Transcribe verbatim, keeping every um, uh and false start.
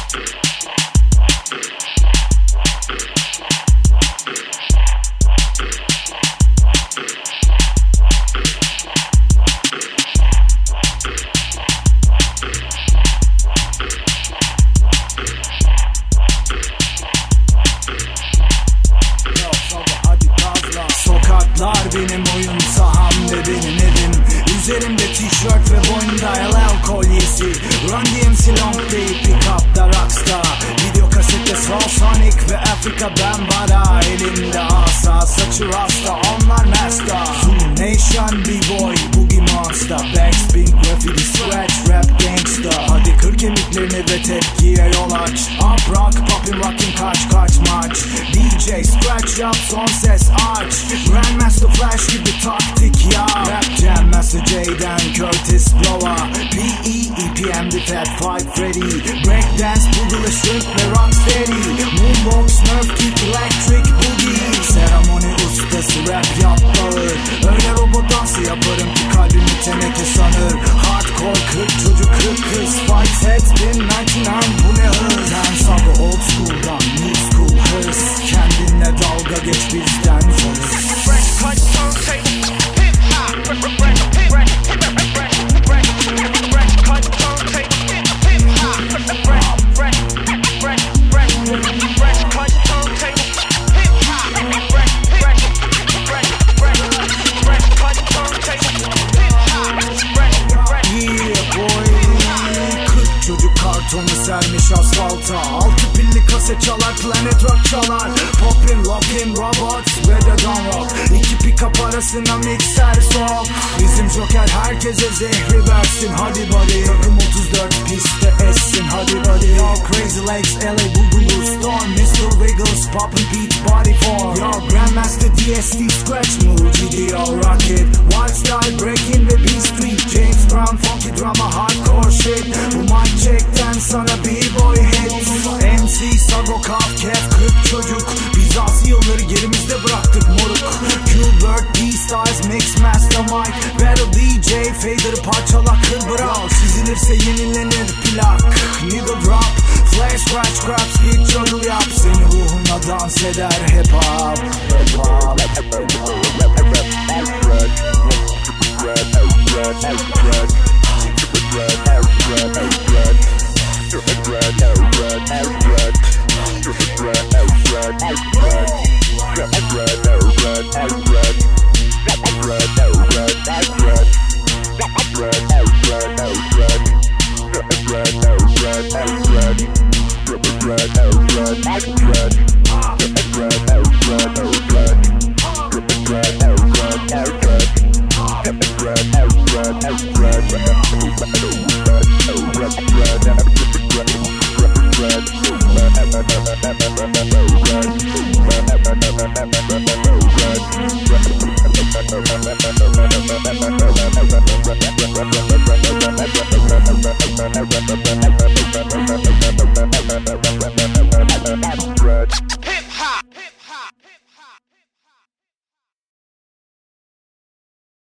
Benim oyun saham ve benim evim. Üzerimde tişört ve boynumda L L kolyesi. Run D M C long play, pick up da rockstar. Video kasette Soulsonic ve Afrika ben bara. Elimde asa, saçı rasta, onlar mesta. Zoom Nation, B-boy, Boogie Monster. Backspin, graffiti, scratch, rap gangsta. Hadi kır kemiklerini ve tepkiye yol aç. Up rock, poppin' rockin' kaç kaç maç. D J scratch yap, son ses aç. Grandmaster Flash gibi taktik ya. Rap Jam Master J'den Curtis Blowa. P E E P M The Fat Five Freddy. Breakdance, Boogaloo, Shrimp ve Rocksteady. Moonbox, Nerf Kick, Electric Boogie. Seremoni ustası rap yap bağır. Öyle robot dansı yaparım ki kalbimi teneke sanır. Hardcore kırk çocuk kırk kız. Fight heads bin doksan dokuz bu ne hız. Sen sabı old school'dan new school hırs. Kendinle dalga geç bizden hırs. Kartonu sermiş asfalta. Altı pilli kaset çalar, Planet Rock çalar. Poppin, lockin, robots ve de Don Rock. İki pick-up arasına mikser sok. Bizim Joker herkese zehri versin. Hadi buddy. Takım otuz dört pistte essin. Hadi buddy. Yo Crazy Legs, L A Boogaloo Storm, mister Wiggles, poppin' beat body form. Yo Grandmaster D S D Scratch Move, G D O Rocket, Wild Style Breaking ve B-Street, James Brown Funky Drama Hardcore shit. Bu mic check'ten sana B-boy hits. M C Sago Kaf Kef kırk çocuk. Biz az yılları gerimizde bıraktık moruk. Q-Bird D-Styles Mix Master Mike, Battle D J Fader parçala kır bırak. Çizilirse yenilenir plak. Needle drop, flash scratch scrap speed juggle yap. Seni ruhunla dans eder hip hop. Hip hop. Run,